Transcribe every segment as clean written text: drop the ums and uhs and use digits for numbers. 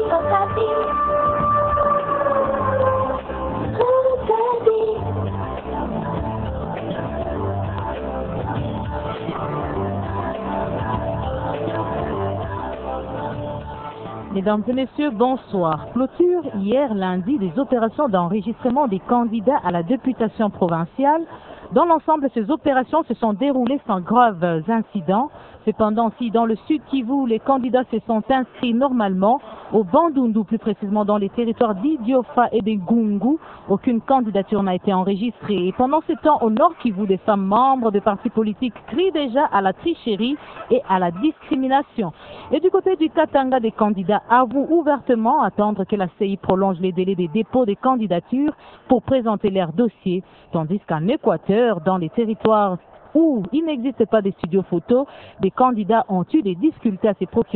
Mesdames et messieurs, bonsoir. Clôture hier lundi des opérations d'enregistrement des candidats à la députation provinciale. Dans l'ensemble, ces opérations se sont déroulées sans graves incidents. Cependant, si dans le Sud Kivu, les candidats se sont inscrits normalement, au Bandundu, plus précisément dans les territoires d'Idiofa et de Gungu, aucune candidature n'a été enregistrée. Et pendant ce temps, au Nord Kivu, des femmes membres de partis politiques crient déjà à la tricherie et à la discrimination. Et du côté du Katanga, des candidats avouent ouvertement attendre que la CI prolonge les délais des dépôts des candidatures pour présenter leurs dossiers, tandis qu'en Équateur, dans les territoires où il n'existe pas de studios photos, des candidats ont eu des difficultés à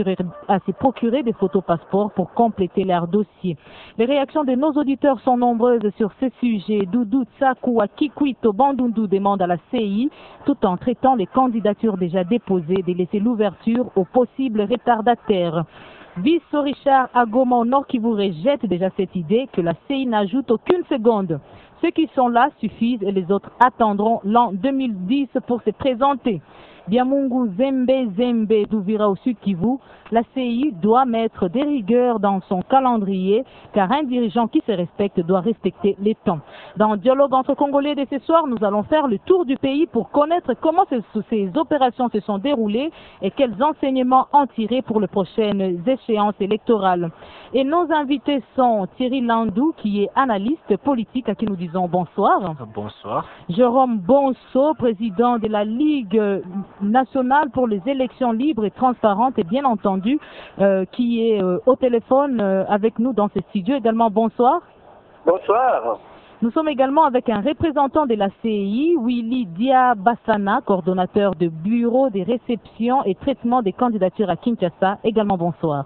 se procurer des photos passeports pour compléter leur dossier. Les réactions de nos auditeurs sont nombreuses sur ce sujet. Doudou Tsakou à Kikwito Bandundu demande à la CI, tout en traitant les candidatures déjà déposées, de laisser l'ouverture aux possibles retardataires. Vice Richard Agoma au Nord qui vous rejette déjà cette idée que la CI n'ajoute aucune seconde. Ceux qui sont là suffisent et les autres attendront l'an 2010 pour se présenter. Biamungu Zembe d'Ouvira au Sud Kivu, la CI doit mettre des rigueurs dans son calendrier car un dirigeant qui se respecte doit respecter les temps. Dans Dialogue entre Congolais de ce soir, nous allons faire le tour du pays pour connaître comment ces opérations se sont déroulées et quels enseignements en tirer pour les prochaines échéances électorales. Et nos invités sont Thierry Landou qui est analyste politique à qui nous disons bonsoir. Bonsoir. Jérôme Bonso, président de la Ligue nationale pour les élections libres et transparentes et bien entendu qui est au téléphone avec nous dans ce studio. Également bonsoir. Bonsoir. Nous sommes également avec un représentant de la CI, Willy Diabassana, coordonnateur de bureau des réceptions et traitement des candidatures à Kinshasa. Également bonsoir.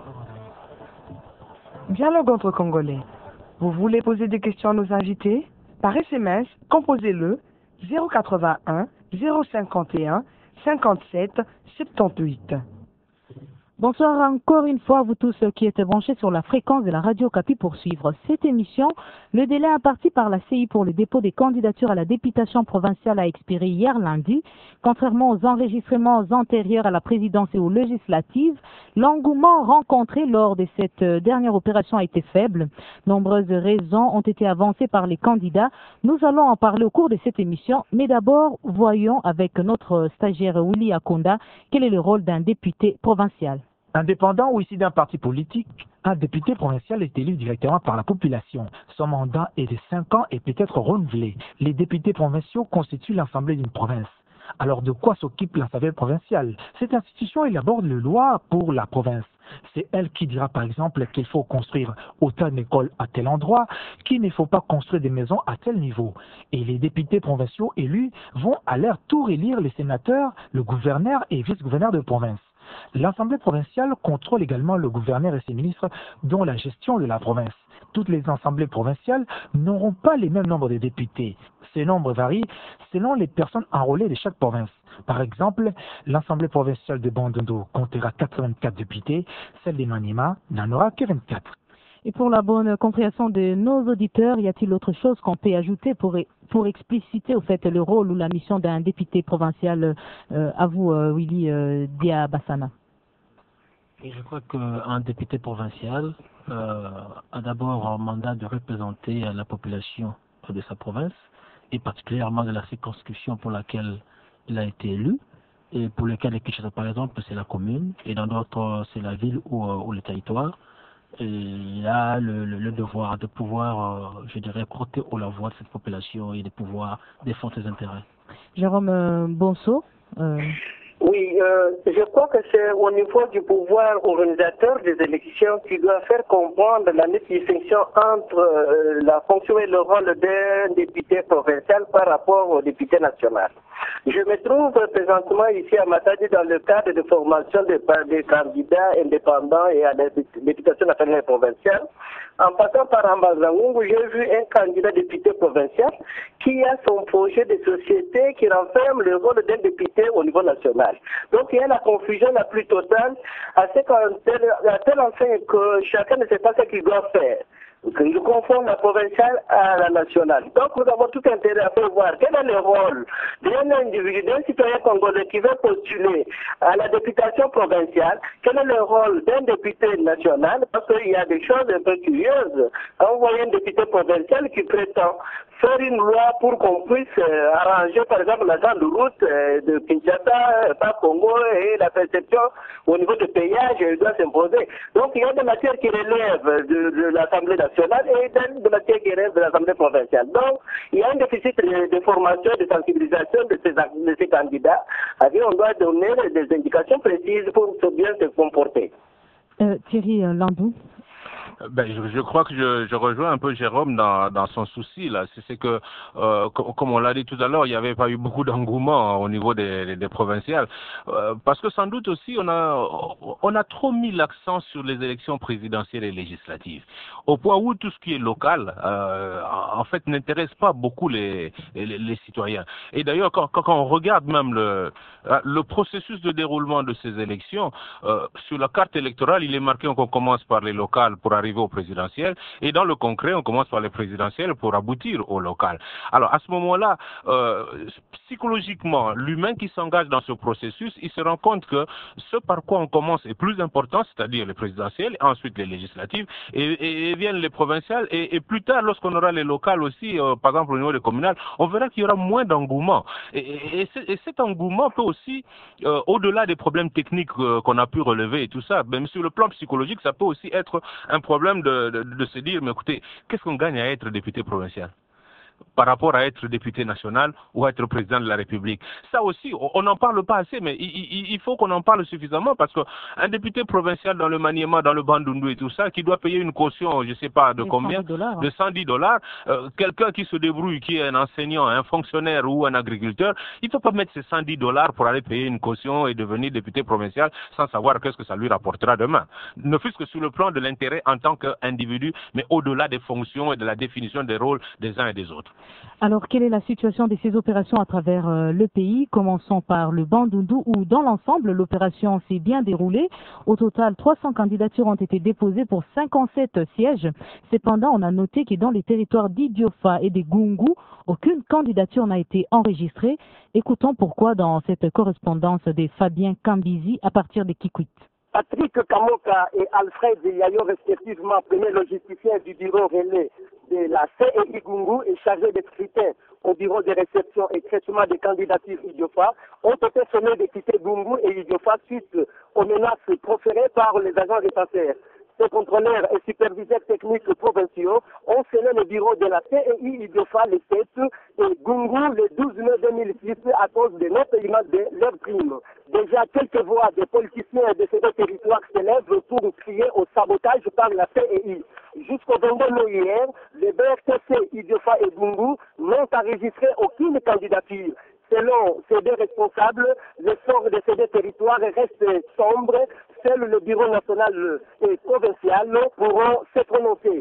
Dialogue entre Congolais. Vous voulez poser des questions à nos invités? Par SMS, composez-le 081 051 57 78. Bonsoir encore une fois à vous tous qui êtes branchés sur la fréquence de la Radio Kapi pour suivre cette émission. Le délai imparti par la CI pour le dépôt des candidatures à la députation provinciale a expiré hier lundi. Contrairement aux enregistrements antérieurs à la présidence et aux législatives, l'engouement rencontré lors de cette dernière opération a été faible. Nombreuses raisons ont été avancées par les candidats. Nous allons en parler au cours de cette émission, mais d'abord, voyons avec notre stagiaire Willy Akonda quel est le rôle d'un député provincial. Indépendant ou issu d'un parti politique, un député provincial est élu directement par la population. Son mandat est de 5 ans et peut être renouvelé. Les députés provinciaux constituent l'Assemblée d'une province. Alors de quoi s'occupe l'Assemblée provinciale? Cette institution élabore les lois pour la province. C'est elle qui dira par exemple qu'il faut construire autant d'écoles à tel endroit, qu'il ne faut pas construire des maisons à tel niveau. Et les députés provinciaux élus vont à leur tour élire les sénateurs, le gouverneur et vice-gouverneur de province. L'Assemblée provinciale contrôle également le gouverneur et ses ministres dont la gestion de la province. Toutes les assemblées provinciales n'auront pas les mêmes nombres de députés. Ces nombres varient selon les personnes enrôlées de chaque province. Par exemple, l'Assemblée provinciale de Bandundu comptera 84 députés, celle de Maniema n'en aura que 24. Et pour la bonne compréhension de nos auditeurs, y a-t-il autre chose qu'on peut ajouter pour expliciter au fait le rôle ou la mission d'un député provincial à vous, Willy Diabassana? Je crois qu'un député provincial a d'abord un mandat de représenter la population de sa province et particulièrement de la circonscription pour laquelle il a été élu et pour lequel par exemple c'est la commune et dans d'autres c'est la ville ou le territoire. Et il a le devoir de pouvoir, je dirais, porter haut la voix de cette population et de pouvoir défendre ses intérêts. Jérôme Bonso. Oui, je crois que c'est au niveau du pouvoir organisateur des élections qui doit faire comprendre la nette distinction entre la fonction et le rôle d'un député provincial par rapport au député national. Je me trouve présentement ici à Matadi dans le cadre de formation des candidats indépendants et à la députation nationale et provinciale. En passant par Ambazangungu, j'ai vu un candidat député provincial qui a son projet de société qui renferme le rôle d'un député au niveau national. nationale. Donc il y a la confusion la plus totale à telle enseigne que chacun ne sait pas ce qu'il doit faire. Il confond la provinciale à la nationale. Donc nous avons tout intérêt à faire voir quel est le rôle d'un individu, d'un citoyen congolais qui veut postuler à la députation provinciale, quel est le rôle d'un député national, parce qu'il y a des choses un peu curieuses. Quand vous voyez un député provincial qui prétend faire une loi pour qu'on puisse arranger par exemple la grande route de Kinshasa, par Congo, et la perception au niveau de payage doit s'imposer. Donc il y a des matières qui relèvent de l'Assemblée nationale et des matières qui relèvent de l'Assemblée provinciale. Donc il y a un déficit de formation, de sensibilisation de ces candidats à qui on doit donner des indications précises pour bien se comporter. Thierry Landou. Ben, je crois que je rejoins un peu Jérôme dans son souci là. C'est que, comme on l'a dit tout à l'heure, il n'y avait pas eu beaucoup d'engouement au niveau des provinciales, parce que sans doute aussi on a trop mis l'accent sur les élections présidentielles et législatives, au point où tout ce qui est local, en fait, n'intéresse pas beaucoup les citoyens. Et d'ailleurs, quand on regarde même le processus de déroulement de ces élections, sur la carte électorale, il est marqué qu'on commence par les locales pour arriver au présidentiel, et dans le concret, on commence par les présidentielles pour aboutir au local. Alors, à ce moment-là, psychologiquement, l'humain qui s'engage dans ce processus, il se rend compte que ce par quoi on commence est plus important, c'est-à-dire les présidentielles, ensuite les législatives, et viennent les provinciales, et plus tard, lorsqu'on aura les locales aussi, par exemple au niveau des communales, on verra qu'il y aura moins d'engouement. Et cet engouement peut aussi, au-delà des problèmes techniques qu'on a pu relever et tout ça, même sur le plan psychologique, ça peut aussi être un problème de se dire, mais écoutez, qu'est-ce qu'on gagne à être député provincial par rapport à être député national ou à être président de la République? Ça aussi, on n'en parle pas assez, mais il faut qu'on en parle suffisamment, parce qu'un député provincial dans le Maniema, dans le Bandundu et tout ça, qui doit payer une caution, je ne sais pas de combien, de $110, quelqu'un qui se débrouille, qui est un enseignant, un fonctionnaire ou un agriculteur, il ne peut pas mettre ces $110 pour aller payer une caution et devenir député provincial sans savoir qu'est-ce que ça lui rapportera demain. Ne fût-ce que sur le plan de l'intérêt en tant qu'individu, mais au-delà des fonctions et de la définition des rôles des uns et des autres. Alors, quelle est la situation de ces opérations à travers le pays? Commençons par le Bandundu, où dans l'ensemble, l'opération s'est bien déroulée. Au total, 300 candidatures ont été déposées pour 57 sièges. Cependant, on a noté que dans les territoires d'Idiofa et des Gungu, aucune candidature n'a été enregistrée. Écoutons pourquoi dans cette correspondance de Fabien Kambizi à partir de Kikwit. Patrick Kamoka et Alfred Yayo, respectivement premier logisticien du bureau relais de la CEI Gungu et chargé des scrutins au bureau de réception et traitement des candidatures Idiofa, ont été sommés de quitter Gungu et Idiofa suite aux menaces proférées par les agents réfractaires. Ces contrôleurs et superviseurs techniques provinciaux ont scellé le bureau de la CEI Idiofa le 7 et Gungu le 12 mai 2006 à cause de non-paiement de leurs primes. Déjà, quelques voix des politiciens de ces deux territoires s'élèvent pour crier au sabotage par la CEI. Jusqu'au 22 mai hier, les BRTC Idiofa et Gungu n'ont enregistré aucune candidature. Selon ces deux responsables, le sort de ces deux territoires reste sombre. Seul le bureau national et provincial pourront se prononcer.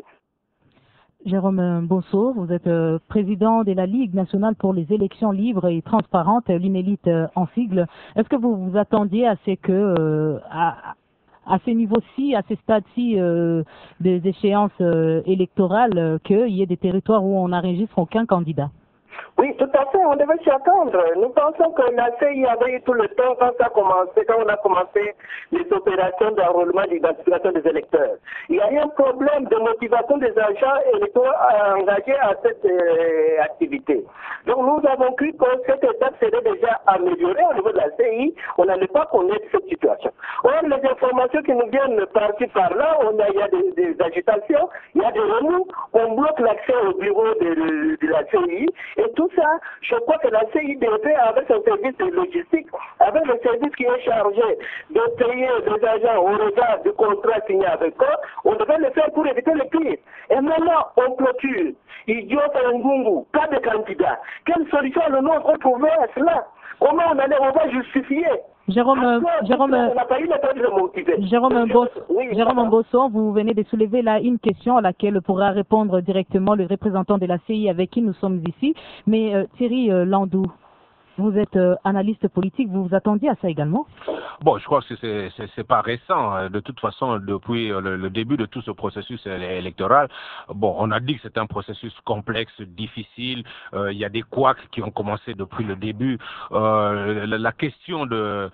Jérôme Bosso, vous êtes président de la Ligue nationale pour les élections libres et transparentes, l'UNELIT en sigle. Est-ce que vous vous attendiez à ce que, à ce niveau-ci, à ce stade-ci des échéances électorales, qu'il y ait des territoires où on n'enregistre aucun candidat? Oui, tout à fait, on devait s'y attendre. Nous pensons que la CI avait eu tout le temps quand on a commencé les opérations d'enrôlement d'identification des électeurs. Il y a eu un problème de motivation des agents électoraux engagés à cette activité. Donc nous avons cru que cette étape serait déjà améliorée au niveau de la CI. On n'allait pas connaître cette situation. Or, les informations qui nous viennent par-ci par-là, il y a des agitations, il y a des remous, on bloque l'accès au bureau de la CI. Et tout ça, je crois que la CIDP, avec son service de logistique, avec le service qui est chargé de payer des agents au regard du contrat signé avec eux, on devait le faire pour éviter le pire. Et maintenant, on clôture. Idiot Ngungu, pas de candidat. Quelle solution allons-nous retrouver à cela? Comment on va justifier? Jérôme Bosso, vous venez de soulever là une question à laquelle pourra répondre directement le représentant de la CI avec qui nous sommes ici. Mais Thierry Landou, Vous êtes analyste politique, vous vous attendiez à ça également? Bon, je crois que c'est pas récent. De toute façon, depuis le début de tout ce processus électoral, bon, on a dit que c'est un processus complexe, difficile. Il y a des couacs qui ont commencé depuis le début. La question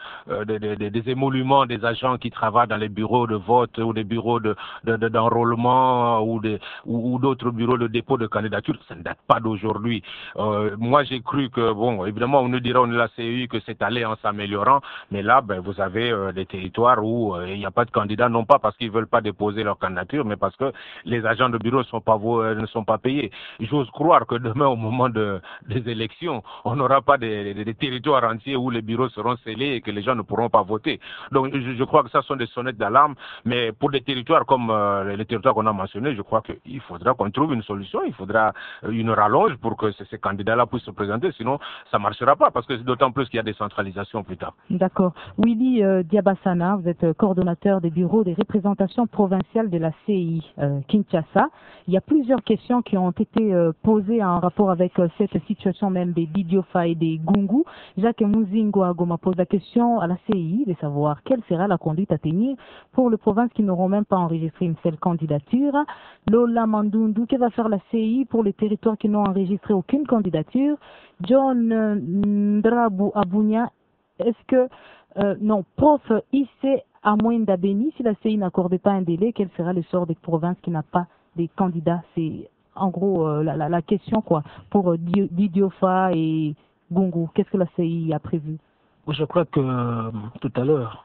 des émoluments des agents qui travaillent dans les bureaux de vote ou des bureaux d'enrôlement ou d'autres bureaux de dépôt de candidature, ça ne date pas d'aujourd'hui. Moi, j'ai cru que, bon, évidemment, on nous dira, on est la CEI, que c'est allé en s'améliorant, mais là, ben, vous avez des territoires où il n'y a pas de candidats, non pas parce qu'ils ne veulent pas déposer leur candidature, mais parce que les agents de bureau ne sont pas payés. J'ose croire que demain, au moment des élections, on n'aura pas des territoires entiers où les bureaux seront scellés et que les gens ne pourront pas voter. Donc, je crois que ça sont des sonnettes d'alarme, mais pour des territoires comme les territoires qu'on a mentionnés, je crois qu'il faudra qu'on trouve une solution, il faudra une rallonge pour que ces candidats-là puissent se présenter, sinon ça ne marchera pas, parce que c'est d'autant plus qu'il y a des centralisations plus tard. D'accord. Willy Diabassana, vous êtes coordonnateur des bureaux des représentations provinciales de la CI Kinshasa. Il y a plusieurs questions qui ont été posées en rapport avec cette situation même des Didiofa et des Gungu. Jacques Muzingo Agoma pose la question à la CI de savoir quelle sera la conduite à tenir pour les provinces qui n'auront même pas enregistré une seule candidature. Lola Mandundu, que va faire la CI pour les territoires qui n'ont enregistré aucune candidature? John Ndrabou Abounia, est-ce que, non, prof Issé Amouinda Beni, si la CI n'accordait pas un délai, quel sera le sort des provinces qui n'ont pas des candidats? C'est en gros la question, quoi, pour Didiofa et Gungu. Qu'est-ce que la CI a prévu? Je crois que tout à l'heure,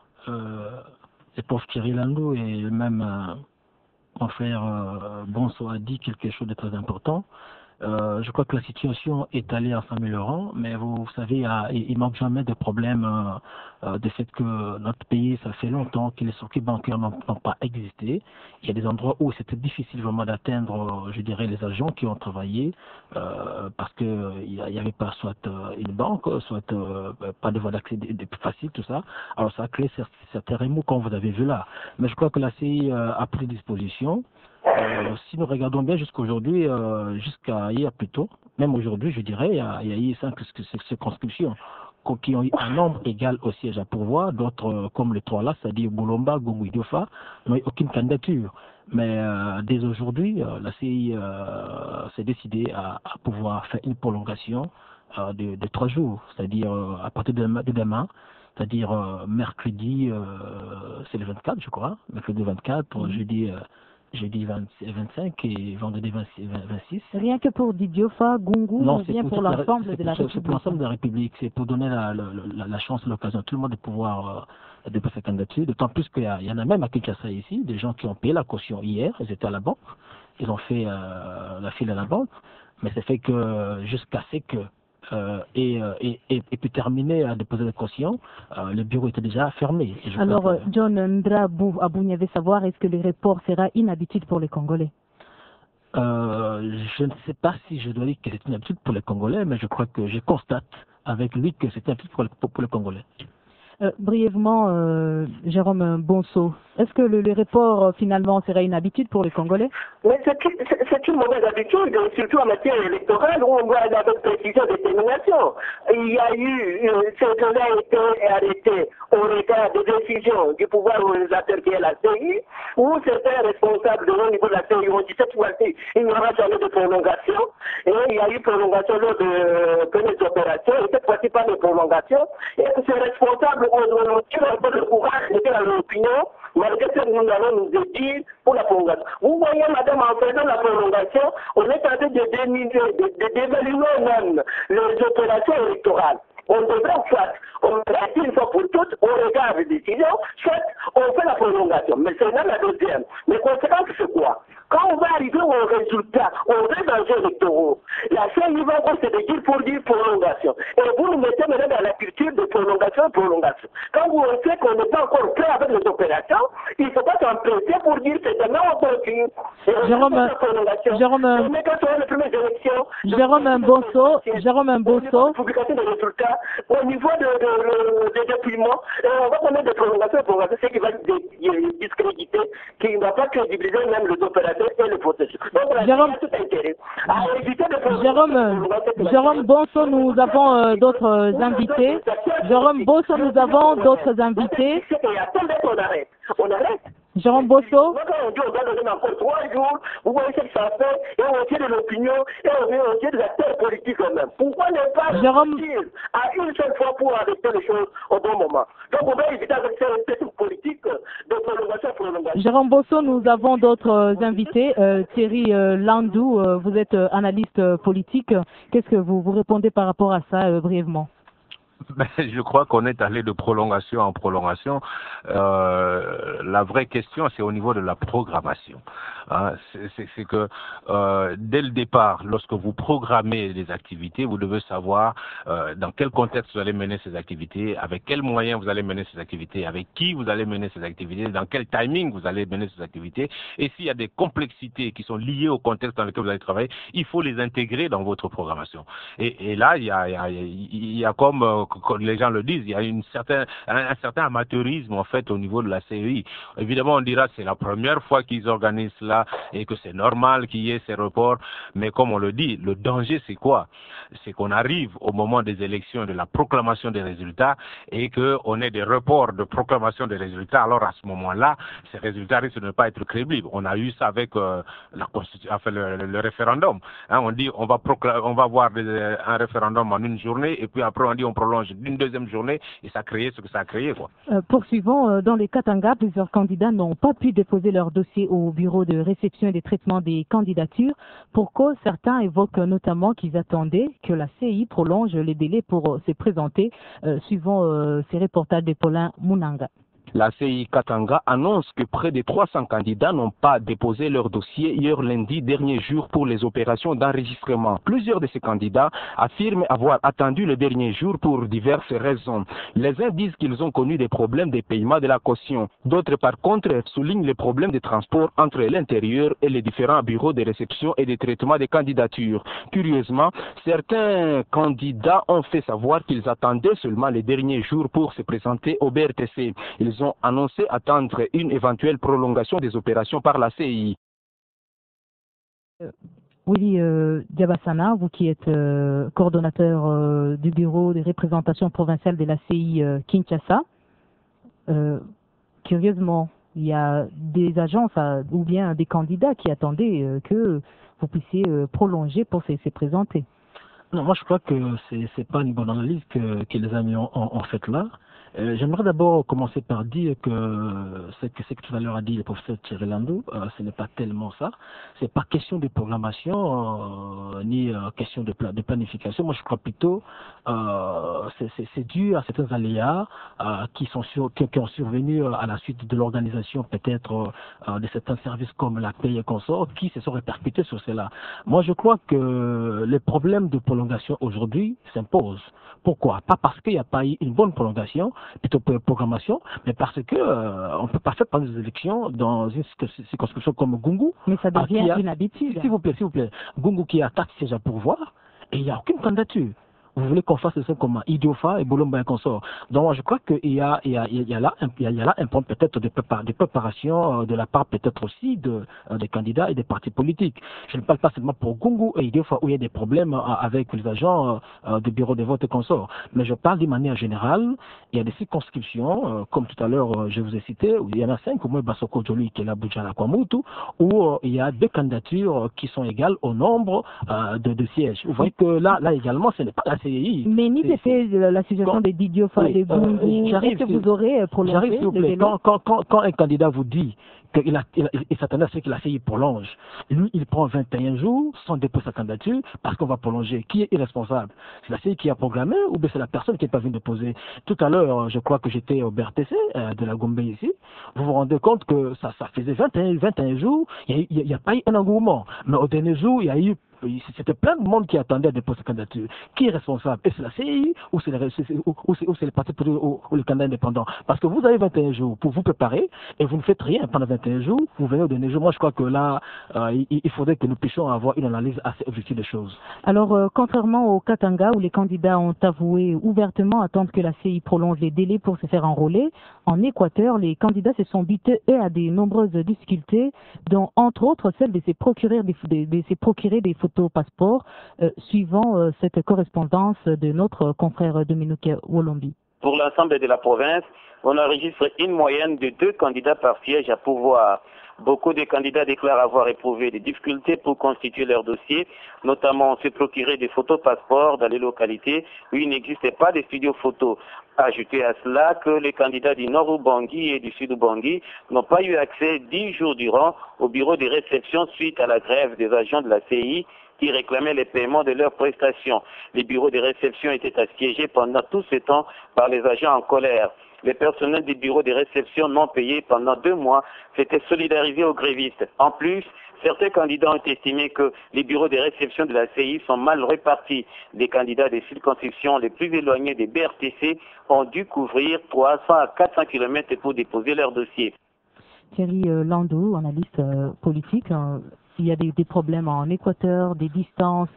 le prof Thierry Landou et même mon frère Bonso a dit quelque chose de très important. Je crois que la situation est allée en s'améliorant, mais vous savez, il manque jamais de problèmes de fait que notre pays, ça fait longtemps que les circuits bancaires n'ont pas existé. Il y a des endroits où c'était difficile vraiment d'atteindre, je dirais, les agents qui ont travaillé parce que il y avait pas soit une banque, soit pas de voie d'accès plus facile, tout ça. Alors ça a créé certains remous comme vous avez vu là. Mais je crois que la CI a pris disposition. Si nous regardons bien jusqu'aujourd'hui, jusqu'à hier plutôt, même aujourd'hui, je dirais, il y a eu 5 circonscriptions qui ont eu un nombre égal au siège à pourvoir, d'autres comme les trois là, c'est-à-dire Boulomba, Gungu, Diofa, n'ont eu aucune candidature. Mais dès aujourd'hui, la CI s'est décidée à pouvoir faire une prolongation de 3 jours, c'est-à-dire à partir de demain, c'est-à-dire mercredi, c'est le 24, je crois, mercredi 24, jeudi 25 et vendredi 26. Rien que pour Didiofa, Gungu, non, ou bien pour l'ensemble de la République? C'est pour l'ensemble de la République, c'est pour donner la chance, l'occasion à tout le monde de pouvoir déposer sa candidature, d'autant plus qu'il y en a même à Kinshasa ici, des gens qui ont payé la caution hier, ils étaient à la banque, ils ont fait la file à la banque, mais c'est fait que jusqu'à ce que et puis terminer à déposer la caution, le bureau était déjà fermé. Alors, John Ndrabou Abounia veut savoir, est-ce que le report sera inhabituel pour les Congolais? Je ne sais pas si je dois dire que c'est une habitude pour les Congolais, mais je crois que je constate avec lui que c'est une habitude pour les Congolais. Brièvement, Jérôme Bonso, est-ce que le report finalement serait une habitude pour les Congolais? Mais c'est une mauvaise habitude, surtout en matière électorale où on doit aller avec précision et détermination. Il y a eu, cela a été arrêté au regard des décisions du pouvoir organisateur qui est la CI, où certains responsables au niveau de la CI ont dit cette fois-ci, il n'y aura jamais de prolongation. Et il y a eu prolongation lors de premières opérations, et cette fois-ci pas de prolongation. Et ces responsables ont tiré un peu le courage de faire l'opinion, malgré ce que nous allons nous dire pour la prolongation. Vous voyez, madame, en faisant la prolongation, on est en train de d'évaluer même les opérations électorales. On devrait soit, on reste une fois pour toutes, on regarde les décisions, soit on fait la prolongation. Mais c'est là la deuxième. Les conséquences, c'est quoi? Quand on va arriver au résultat, aux résultats électoraux, la CEI va se dire prolongation. Et vous nous mettez maintenant dans la culture de prolongation. Quand vous sait qu'on n'est pas encore prêt avec les opérations, il ne faut pas s'empresser pour dire que demain on continue. Jérôme Bonso, publication des résultats au niveau des dépouillements, on va connaître des prolongations, ce qui va discréditer, qui ne va pas crédibiliser même les opérateurs et les votants. processus. Donc, Jérôme, tout intérêt à éviter de Jérôme Bonso, nous avons d'autres invités. Jérôme Bonso, nous avons d'autres invités. On arrête. Jérôme Bosso. On dit on doit donner encore 3 jours, vous voyez ce que ça fait, et on tient de l'opinion, et on tient des acteurs politiques eux-mêmes. Pourquoi ne pas sortir à une seule fois pour arrêter les choses au bon moment? Donc on va éviter avec cette politique de prolongation. Jérôme Bosso, nous avons d'autres invités. Thierry Landou, vous êtes analyste politique. Qu'est-ce que vous répondez par rapport à ça brièvement? Ben, je crois qu'on est allé de prolongation en prolongation. La vraie question, c'est au niveau de la programmation. Hein, c'est que dès le départ, lorsque vous programmez des activités, vous devez savoir dans quel contexte vous allez mener ces activités, avec quels moyens vous allez mener ces activités, avec qui vous allez mener ces activités, dans quel timing vous allez mener ces activités. Et s'il y a des complexités qui sont liées au contexte dans lequel vous allez travailler, il faut les intégrer dans votre programmation. Et là, il y a comme les gens le disent, il y a un certain amateurisme en fait au niveau de la CEI. Évidemment, on dira que c'est la première fois qu'ils organisent cela et que c'est normal qu'il y ait ces reports, mais comme on le dit, le danger c'est quoi? C'est qu'on arrive au moment des élections, de la proclamation des résultats et qu'on ait des reports de proclamation des résultats. Alors à ce moment-là, ces résultats risquent de ne pas être crédibles. On a eu ça avec le référendum. Hein, on dit on va avoir un référendum en une journée et puis après on dit on prolonge d'une deuxième journée et ça a créé ce que ça a créé, quoi. Poursuivons, dans les Katanga, plusieurs candidats n'ont pas pu déposer leur dossier au bureau de réception et de traitement des candidatures. Pour cause, certains évoquent notamment qu'ils attendaient que la CI prolonge les délais pour se présenter, suivant ces reportages de Paulin Mounanga. La CI Katanga annonce que près de 300 candidats n'ont pas déposé leur dossier hier lundi, dernier jour pour les opérations d'enregistrement. Plusieurs de ces candidats affirment avoir attendu le dernier jour pour diverses raisons. Les uns disent qu'ils ont connu des problèmes de paiement de la caution. D'autres, par contre, soulignent les problèmes de transport entre l'intérieur et les différents bureaux de réception et de traitement des candidatures. Curieusement, certains candidats ont fait savoir qu'ils attendaient seulement les derniers jours pour se présenter au BRTC. Ils ont annoncé attendre une éventuelle prolongation des opérations par la CI. Willy Diabassana, vous qui êtes coordonnateur du bureau des représentations provinciales de la CI Kinshasa, curieusement, il y a des agences ou bien des candidats qui attendaient que vous puissiez prolonger pour se présenter. Non, moi je crois que c'est pas une bonne analyse que les amis ont faite là. J'aimerais d'abord commencer par dire que ce que tout à l'heure a dit le professeur Thierry Landou, ce n'est pas tellement ça. C'est pas question de programmation ni question de planification. Moi, je crois plutôt c'est dû à certains aléas qui ont survenu à la suite de l'organisation peut-être de certains services comme la paye et consorts qui se sont répercutés sur cela. Moi, je crois que les problèmes de prolongation aujourd'hui s'imposent. Pourquoi? Pas parce qu'il n'y a pas eu une bonne prolongation, plutôt programmation, mais parce que on ne peut pas faire pendant des élections dans une circonscription comme Gungu. Mais ça devient une habitude. S'il vous plaît. Gungu qui a 4 sièges à pourvoir et il n'y a aucune candidature. Vous voulez qu'on fasse ça comme Idiofa et Bolomba et consort. Donc moi je crois qu'il y a là un point peut-être de préparation de la part peut-être aussi des candidats et des partis politiques. Je ne parle pas seulement pour Gungu et Idiofa où il y a des problèmes avec les agents du bureau de vote et consorts, mais je parle d'une manière générale. Il y a des circonscriptions, comme tout à l'heure je vous ai cité, où il y en a 5, au moins Basoko Joli qui est la Boudjala Kwamutu, où il y a 2 candidatures qui sont égales au nombre de sièges. Vous voyez que là également ce n'est pas la CI. Mais ni c'était la situation des Didio Fa de Gungu. Est-ce que vous aurez prolongé? J'arrive s'il vous plaît. Quand un candidat vous dit qu'il s'attendait à ce que la CI prolonge, lui il prend 21 jours sans déposer sa candidature parce qu'on va prolonger. Qui est irresponsable? C'est la CI qui a programmé ou bien c'est la personne qui n'est pas venue déposer? Tout à l'heure, je crois que j'étais au BRTC de la Gombe ici. Vous vous rendez compte que ça faisait 21 jours, il n'y a pas eu un engouement. Mais au dernier jour, il y a eu c'était plein de monde qui attendait à déposer sa candidature. Qui est responsable? Est-ce la CI ou c'est les partis politiques ou les candidats indépendants? Parce que vous avez 21 jours pour vous préparer et vous ne faites rien pendant 21 jours, vous venez au dernier jour. Moi, je crois que là, il faudrait que nous puissions avoir une analyse assez objective des choses. Alors, contrairement au Katanga, où les candidats ont avoué ouvertement attendre que la CI prolonge les délais pour se faire enrôler, en Équateur, les candidats se sont butés, eux, à des nombreuses difficultés, dont, entre autres, celle de se procurer des photos passeports, suivant cette correspondance de notre confrère Dominique Wolombi. Pour l'ensemble de la province, on enregistre une moyenne de 2 candidats par siège à pourvoir. Beaucoup de candidats déclarent avoir éprouvé des difficultés pour constituer leur dossier, notamment se procurer des photos passeports dans les localités où il n'existait pas de studios photos. Ajoutez à cela que les candidats du Nord Ubangi et du Sud Ubangi n'ont pas eu accès 10 jours durant au bureau de réception suite à la grève des agents de la CI qui réclamaient les paiements de leurs prestations. Les bureaux de réception étaient assiégés pendant tout ce temps par les agents en colère. Les personnels des bureaux de réception non payés pendant 2 mois s'étaient solidarisés aux grévistes. En plus, certains candidats ont estimé que les bureaux de réception de la CI sont mal répartis. Les candidats des circonscriptions les plus éloignées des BRTC ont dû couvrir 300 à 400 km pour déposer leur dossier. Thierry Landau, analyste politique, il y a des problèmes en Équateur, des distances,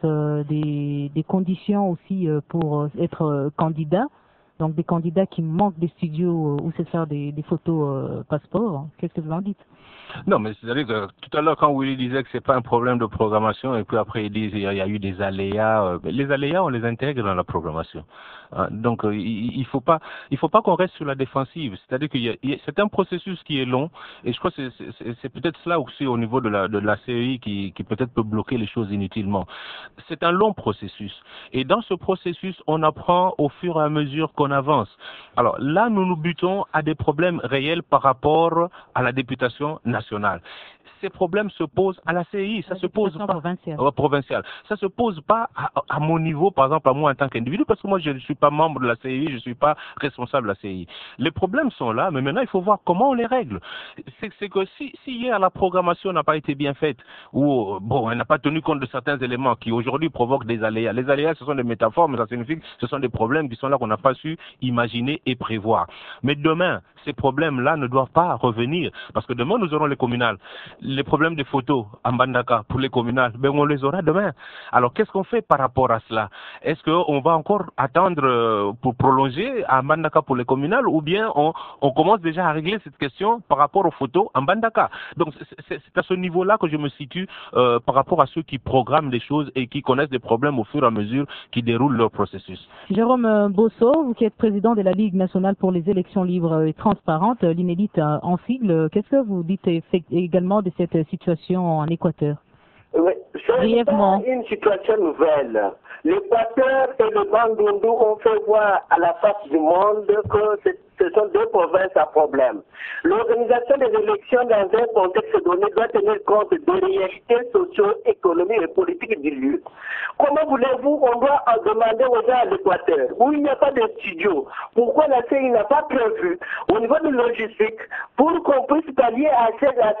des conditions aussi pour être candidat. Donc des candidats qui manquent des studios où se faire des photos passeports. Qu'est-ce que vous en dites? Non, mais c'est-à-dire que tout à l'heure, quand Willy disait que c'est pas un problème de programmation, et puis après il dit qu'il y a eu des aléas, les aléas, on les intègre dans la programmation. Donc il faut pas qu'on reste sur la défensive. C'est-à-dire c'est un processus qui est long, et je crois que c'est peut-être cela aussi au niveau de la CEI qui peut-être peut bloquer les choses inutilement. C'est un long processus, et dans ce processus, on apprend au fur et à mesure qu'on avance. Alors là, nous nous butons à des problèmes réels par rapport à la députation nationale. Ces problèmes se posent à la CI, ça se pose pas provinciale. Ça se pose pas à mon niveau, par exemple à moi en tant qu'individu, parce que moi je ne suis pas membre de la CI, je ne suis pas responsable de la CI. Les problèmes sont là, mais maintenant il faut voir comment on les règle. C'est que si hier la programmation n'a pas été bien faite, ou bon, elle n'a pas tenu compte de certains éléments qui aujourd'hui provoquent des aléas. Les aléas, ce sont des métaphores, mais ça signifie que ce sont des problèmes qui sont là qu'on n'a pas su imaginer et prévoir. Mais demain, ces problèmes-là ne doivent pas revenir, parce que demain nous aurons les communales. Les problèmes de photos en Mbandaka pour les communales, ben on les aura demain. Alors qu'est-ce qu'on fait par rapport à cela? Est-ce qu'on va encore attendre pour prolonger à Mbandaka pour les communales, ou bien on commence déjà à régler cette question par rapport aux photos en Mbandaka? Donc c'est à ce niveau-là que je me situe par rapport à ceux qui programment des choses et qui connaissent des problèmes au fur et à mesure qu'ils déroulent leur processus. Jérôme Bosso, vous qui êtes président de la Ligue nationale pour les élections libres et transparentes, l'INELIT en sigle, qu'est-ce que vous dites également de cette situation en Équateur? Oui, c'est Brièvement. une situation nouvelle. L'Équateur et le Bandundu ont fait voir à la face du monde que ce sont 2 provinces à problème. L'organisation des élections dans un contexte donné doit tenir compte des réalités socio-économiques et politiques du lieu. Comment voulez-vous, on doit en demander aux gens à l'Équateur, où il n'y a pas de studio? Pourquoi la CI n'a pas prévu au niveau de logistique pour qu'on puisse pallier à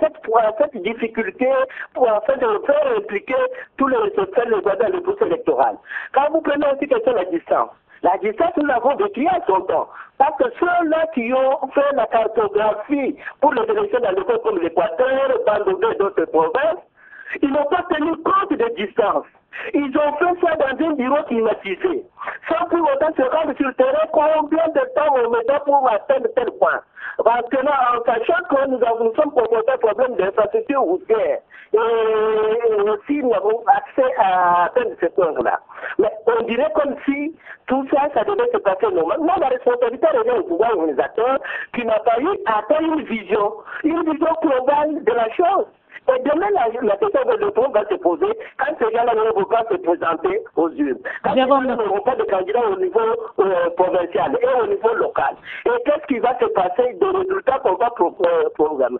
cette difficulté pour afin de faire impliquer tous les responsables dans le processus électoral? Quand vous prenez aussi question de la distance, nous l'avons décrit à son temps. Parce que ceux-là qui ont fait la cartographie pour les élections dans le pays comme l'Équateur, Bandundu et d'autres provinces, ils n'ont pas tenu compte des distances. Ils ont fait ça dans un bureau climatisé. Sans pour autant se rendre sur le terrain, combien de temps on met pour atteindre tel point? Parce que là, en sachant que nous sommes confrontés à un problème d'infrastructure routière, et aussi nous avons accès à atteindre ce point-là. Mais on dirait comme si tout ça, ça devait se passer normalement. La responsabilité revient au pouvoir organisateur qui n'a pas eu à atteindre une vision globale de la chose. Et demain, la question de fond va se poser quand ces gens-là ne vont pas se présenter aux urnes. Quand ces gens-là n'auront pas de candidats au niveau provincial et au niveau local. Et qu'est-ce qui va se passer des résultats qu'on va programmer?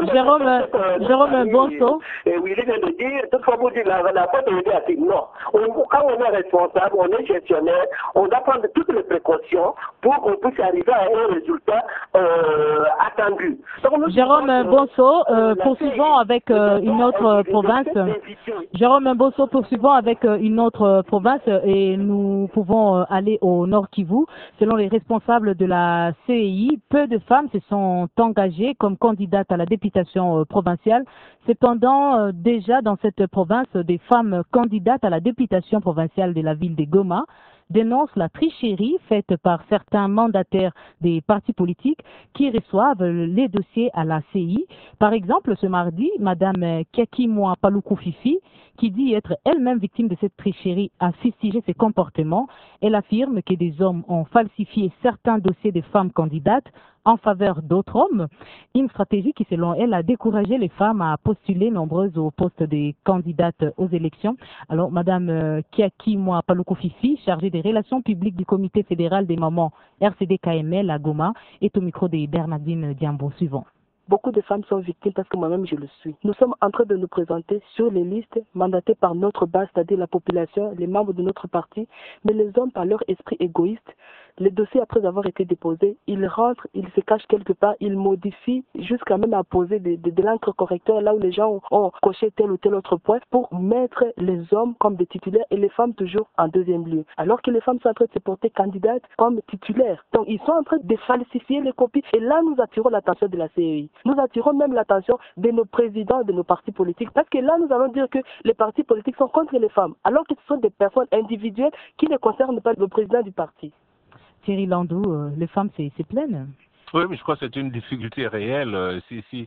Jérôme Bosso. Et oui, il vient de dire, toutefois, vous dites la faute est négative. Non. Quand on est responsable, on est gestionnaire, on doit prendre toutes les précautions pour qu'on puisse arriver à un résultat attendu. Jérôme Bosso, poursuivons avec une autre province. Jérôme Mbosso, poursuivons avec une autre province et nous pouvons aller au Nord Kivu. Selon les responsables de la CEI, peu de femmes se sont engagées comme candidates à la députation provinciale. Cependant, déjà dans cette province, des femmes candidates à la députation provinciale de la ville de Goma dénoncent la tricherie faite par certains mandataires des partis politiques qui reçoivent les dossiers à la CI. Par exemple, ce mardi, Madame Kiakimwa Paluku Fifi, qui dit être elle-même victime de cette tricherie, a fustigé ses comportements. Elle affirme que des hommes ont falsifié certains dossiers des femmes candidates en faveur d'autres hommes. Une stratégie qui, selon elle, a découragé les femmes à postuler nombreuses au poste des candidates aux élections. Alors, Madame Kiakimwa Paluku Fifi, chargée des relations publiques du Comité fédéral des mamans RCD-KML à Goma, est au micro de Bernardine Diambo. Suivant. Beaucoup de femmes sont victimes parce que moi-même je le suis. Nous sommes en train de nous présenter sur les listes mandatées par notre base, c'est-à-dire la population, les membres de notre parti, mais les hommes, par leur esprit égoïste, les dossiers après avoir été déposés, ils rentrent, ils se cachent quelque part, ils modifient jusqu'à même à poser de l'encre correcteur là où les gens ont coché tel ou tel autre point pour mettre les hommes comme des titulaires et les femmes toujours en deuxième lieu. Alors que les femmes sont en train de se porter candidates comme titulaires. Donc ils sont en train de falsifier les copies et là nous attirons l'attention de la CEI. Nous attirons même l'attention de nos présidents de nos partis politiques parce que là nous allons dire que les partis politiques sont contre les femmes alors que ce sont des personnes individuelles qui ne concernent pas le président du parti. Thierry Landou, les femmes se plaignent. Oui, mais je crois que c'est une difficulté réelle.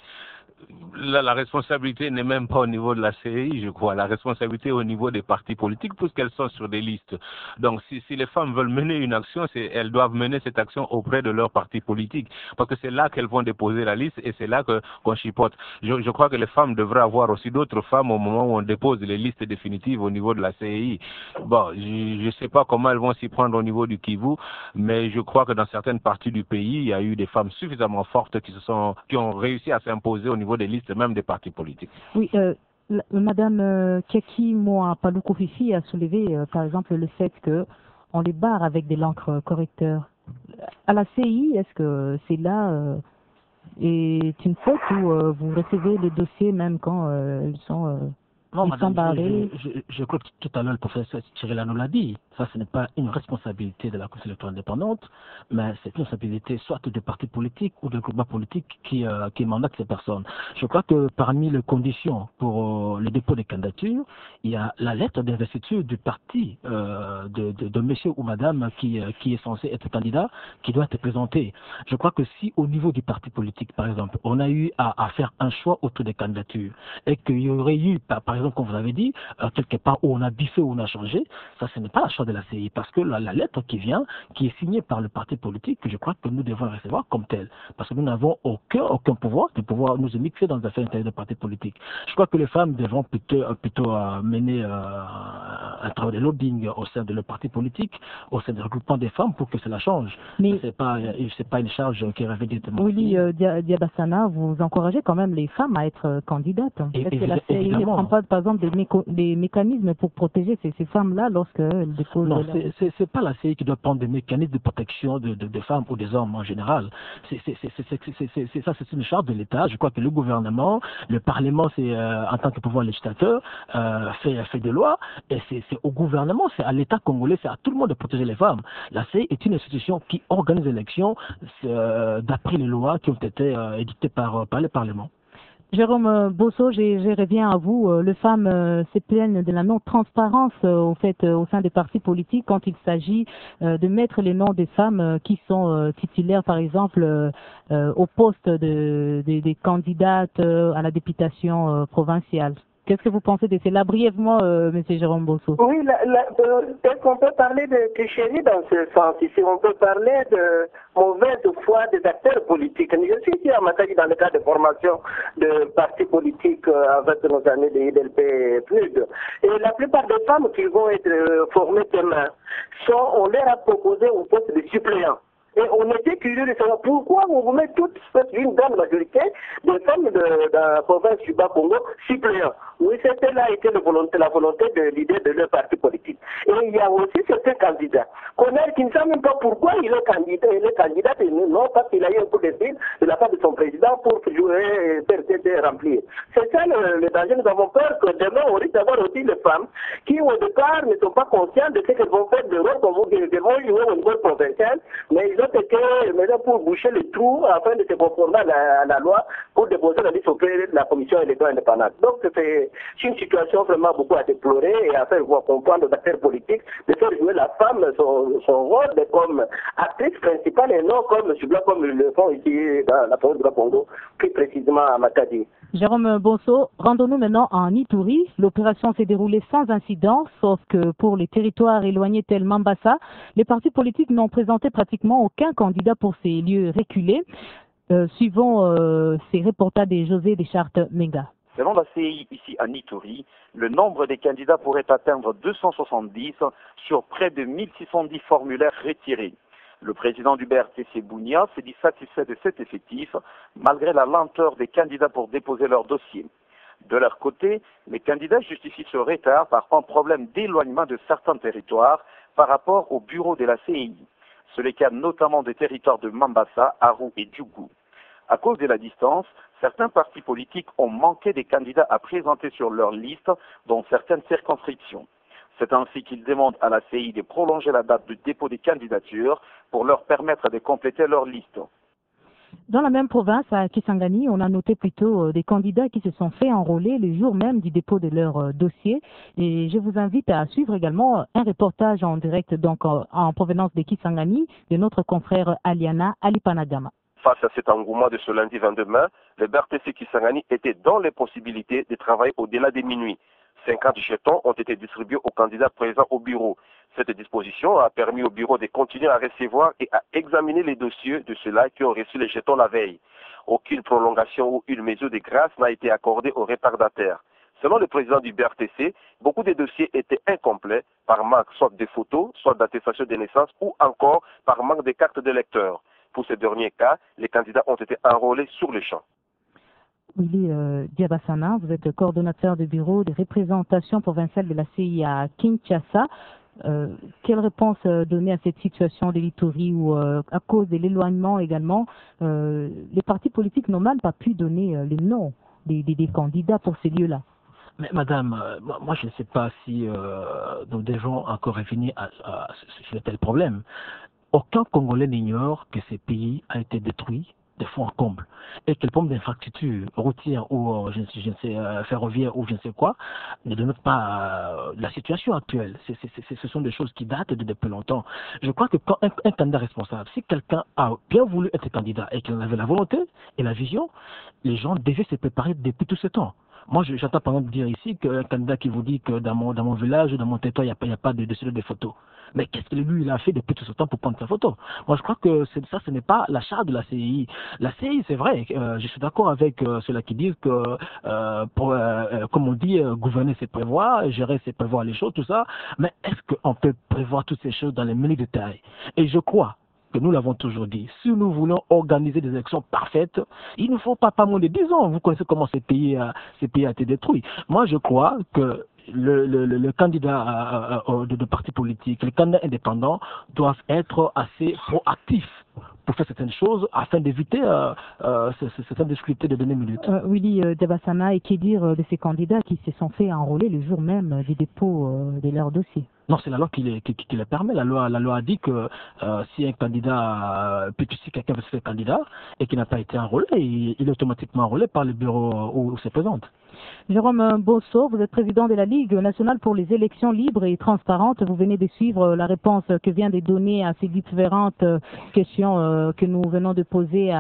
La responsabilité n'est même pas au niveau de la CEI, je crois. La responsabilité est au niveau des partis politiques puisqu'elles sont sur des listes. Donc, si les femmes veulent mener une action, elles doivent mener cette action auprès de leur parti politique. Parce que c'est là qu'elles vont déposer la liste et c'est là qu'on chipote. Je crois que les femmes devraient avoir aussi d'autres femmes au moment où on dépose les listes définitives au niveau de la CEI. Bon, je ne sais pas comment elles vont s'y prendre au niveau du Kivu, mais je crois que dans certaines parties du pays, il y a eu des femmes suffisamment fortes qui ont réussi à s'imposer au niveau des listes, même des partis politiques. Oui, Madame Kiakimwa Paluku Fifi a soulevé, par exemple, le fait qu'on les barre avec de l'encre correcteur. À la CI, est-ce que c'est là est une faute où vous recevez les dossiers même quand ils sont non, madame, barrés? Je crois que tout à l'heure le professeur Thierry nous l'a dit. Ça, ce n'est pas une responsabilité de la Commission électorale indépendante, mais c'est une responsabilité soit des partis politiques ou des groupements politiques qui mandatent ces personnes. Je crois que parmi les conditions pour le dépôt des candidatures, il y a la lettre d'investiture du parti de monsieur ou madame qui est censé être candidat, qui doit être présenté. Je crois que si au niveau du parti politique, par exemple, on a eu à faire un choix autour des candidatures et qu'il y aurait eu, par exemple, comme vous avez dit, quelque part où on a biffé ou on a changé, ça ce n'est pas la choix de la CI, parce que la lettre qui vient, qui est signée par le parti politique, je crois que nous devons la recevoir comme telle, parce que nous n'avons aucun pouvoir de pouvoir nous mixer dans les affaires intérieures des partis politiques. Je crois que les femmes devront plutôt mener un travail de lobbying au sein de leur parti politique, au sein des regroupements des femmes pour que cela change. Mais c'est pas une charge qui est révélée directement. Oui, Diabassana, vous encouragez quand même les femmes à être candidates. Est-ce que la CI ne prend pas, par exemple, des mécanismes pour protéger ces femmes-là lorsqu'elles déposent? Non, c'est pas la CI qui doit prendre des mécanismes de protection de femmes ou des hommes en général. C'est une charge de l'État. Je crois que le gouvernement, le Parlement, en tant que pouvoir législateur, fait des lois, et c'est au gouvernement, c'est à l'État congolais, c'est à tout le monde de protéger les femmes. La CI est une institution qui organise l'élection d'après les lois qui ont été édictées par le Parlement. Jérôme Bosso, je reviens à vous. Les femmes se plaignent de la non-transparence au sein des partis politiques quand il s'agit de mettre les noms des femmes qui sont titulaires, par exemple, au poste des candidates à la députation provinciale. Qu'est-ce que vous pensez de cela brièvement, M. Jérôme Bosso? Oui, est-ce qu'on peut parler de tricherie dans ce sens? Ici, on peut parler de mauvaise foi des acteurs politiques. Je suis ici à Matadi dans le cadre de formation de partis politiques avec nos amis de IDLP PNUD. Et la plupart des femmes qui vont être formées demain, on leur a proposé un poste de suppléant. Et on était curieux de savoir pourquoi on vous met toute une grande majorité des femmes de la province du Bas-Congo suppléants. Oui, c'était là était la volonté de l'idée de leur parti politique. Et il y a aussi certains candidats qui ne savent même pas pourquoi il est candidat. Il est candidat, non parce qu'il a eu un coup de fil de la part de son président pour jouer, remplir. C'est ça le danger. Nous avons peur que demain on risque d'avoir aussi les femmes qui au départ ne sont pas conscientes de ce qu'elles vont faire de rôle, qu'elles vont jouer au niveau provincial, mais ils ont été maintenant pour boucher les trous afin de se conformer à la loi pour déposer la liste auprès de la commission électorale indépendante. Donc c'est une situation vraiment beaucoup à déplorer et à faire comprendre aux acteurs politiques de faire jouer la femme son rôle comme actrice principale et non comme le font ici dans la province du Congo, plus précisément à Matadi. Jérôme Bonso, rendons-nous maintenant en Ituri. L'opération s'est déroulée sans incident, sauf que pour les territoires éloignés tels Mambasa, les partis politiques n'ont présenté pratiquement aucun candidat pour ces lieux reculés. Suivons ces reportages de José Deschartes-Menga. Selon la CI ici à Ituri, le nombre des candidats pourrait atteindre 270 sur près de 1610 formulaires retirés. Le président du BRTC Bounia s'est dit satisfait de cet effectif, malgré la lenteur des candidats pour déposer leur dossier. De leur côté, les candidats justifient ce retard par un problème d'éloignement de certains territoires par rapport au bureau de la CI. C'est le cas notamment des territoires de Mambasa, Aru et Djougou. À cause de la distance, certains partis politiques ont manqué des candidats à présenter sur leur liste dans certaines circonscriptions. C'est ainsi qu'ils demandent à la CI de prolonger la date de dépôt des candidatures pour leur permettre de compléter leur liste. Dans la même province, à Kisangani, on a noté plutôt des candidats qui se sont fait enrôler le jour même du dépôt de leur dossier. Et je vous invite à suivre également un reportage en direct donc en provenance de Kisangani de notre confrère Aliana Alipanagama. Face à cet engouement de ce lundi 22 mai, le BRTC Kisangani était dans les possibilités de travailler au-delà des minuit. 50 jetons ont été distribués aux candidats présents au bureau. Cette disposition a permis au bureau de continuer à recevoir et à examiner les dossiers de ceux-là qui ont reçu les jetons la veille. Aucune prolongation ou une mesure de grâce n'a été accordée aux retardataires. Selon le président du BRTC, beaucoup de dossiers étaient incomplets par manque soit de photos, soit d'attestation de naissance ou encore par manque de cartes de lecteur. Pour ce dernier cas, les candidats ont été enrôlés sur le champ. Willy Diabassana, vous êtes coordonnateur du bureau de représentation provinciale de la CI à Kinshasa. Quelle réponse donner à cette situation de l'Ituri où, à cause de l'éloignement également, les partis politiques n'ont même pas pu donner les noms des candidats pour ces lieux-là? Mais madame, moi je ne sais pas si nous devons encore revenir sur tel problème. Aucun Congolais n'ignore que ce pays a été détruit de fond en comble. Et que le problème d'infrastructure routière ou ferroviaire ou je ne sais quoi ne dénote pas la situation actuelle. Ce sont des choses qui datent depuis longtemps. Je crois que quand un candidat responsable, si quelqu'un a bien voulu être candidat et qu'il en avait la volonté et la vision, les gens devaient se préparer depuis tout ce temps. Moi, j'entends par exemple dire ici qu'un candidat qui vous dit que dans mon village, dans mon territoire, il n'y a pas de studio de photos. Mais qu'est-ce que lui, il a fait depuis tout ce temps pour prendre sa photo? Moi, je crois que ça, ce n'est pas la charte de la CI. La CI, c'est vrai, je suis d'accord avec ceux-là qui disent que, comme on dit, gouverner, c'est prévoir, gérer, c'est prévoir les choses, tout ça. Mais est-ce qu'on peut prévoir toutes ces choses dans les menus détails? Et je crois que nous l'avons toujours dit, si nous voulons organiser des élections parfaites, il ne faut pas moins de 10 ans. Vous connaissez comment ces pays a été détruit. Moi, je crois que le candidat de parti politique, les candidats indépendants doivent être assez proactifs pour faire certaines choses afin d'éviter certaines difficultés de dernière minute. Willy Diabassana, et qui dire de ces candidats qui se sont fait enrôler le jour même du dépôt de leur dossier? Non, c'est la loi qui le permet. La loi a dit que si un candidat, si quelqu'un veut se faire candidat et qui n'a pas été enrôlé, il est automatiquement enrôlé par le bureau où il se présente. Jérôme Bosso, vous êtes président de la Ligue nationale pour les élections libres et transparentes. Vous venez de suivre la réponse que vient de donner à ces différentes questions que nous venons de poser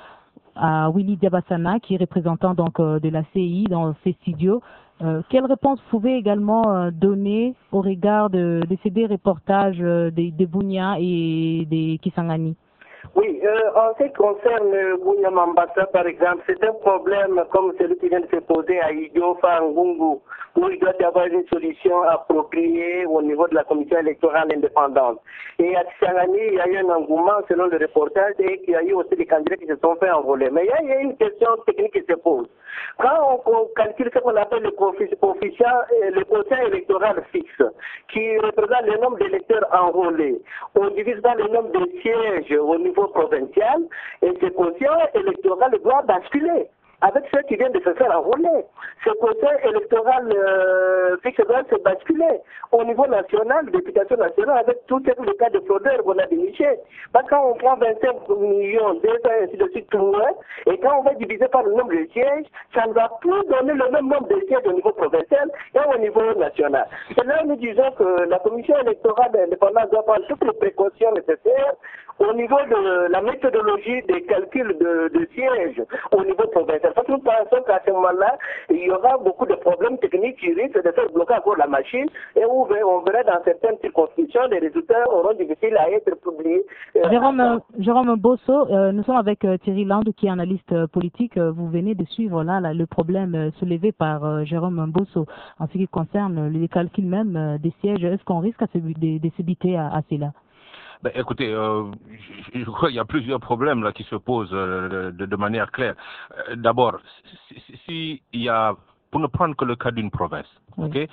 à Willy Diabassana, qui est représentant donc de la CI dans ces studios. Quelle réponse vous pouvez également donner au regard de ces deux reportages de Bounia et de Kisangani? Oui, en ce qui concerne Bounia Mambasa, par exemple, c'est un problème comme celui qui vient de se poser à Idio Fangungu, où il doit y avoir une solution appropriée au niveau de la commission électorale indépendante. Et à Tsangani, il y a eu un engouement selon le reportage et qu'il y a eu aussi des candidats qui se sont fait enrôler. Mais il y a une question technique qui se pose. Quand on calcule ce qu'on appelle le quotient électoral fixe, qui représente le nombre d'électeurs enrôlés, on divise dans le nombre de sièges au niveau provincial et ce quotient électoral doit basculer avec ceux qui viennent de se faire enrôler. Ce quotient électoral fixe doit se basculer au niveau national, députation nationale, avec tous les cas de fraudeurs qu'on a dénichés. Parce que quand on prend 25 millions, 200, ainsi de suite, et quand on va diviser par le nombre de sièges, ça ne va plus donner le même nombre de sièges au niveau provincial et au niveau national. Et là, nous disons que la commission électorale indépendante doit prendre toutes les précautions nécessaires au niveau de la méthodologie des calculs de sièges au niveau provincial. Parce que nous pensons qu'à ce moment-là, il y aura beaucoup de problèmes techniques qui risquent de faire bloquer encore la machine et où on verra dans certaines circonscriptions, les résultats auront difficile à être publiés. Jérôme Bosso, nous sommes avec Thierry Landou qui est analyste politique. Vous venez de suivre là le problème soulevé par Jérôme Bosso en ce qui concerne les calculs même des sièges. Est-ce qu'on risque de se buter à cela? Ben, écoutez, je crois qu'il y a plusieurs problèmes là qui se posent de manière claire. D'abord, si il y a, pour ne prendre que le cas d'une province, ok,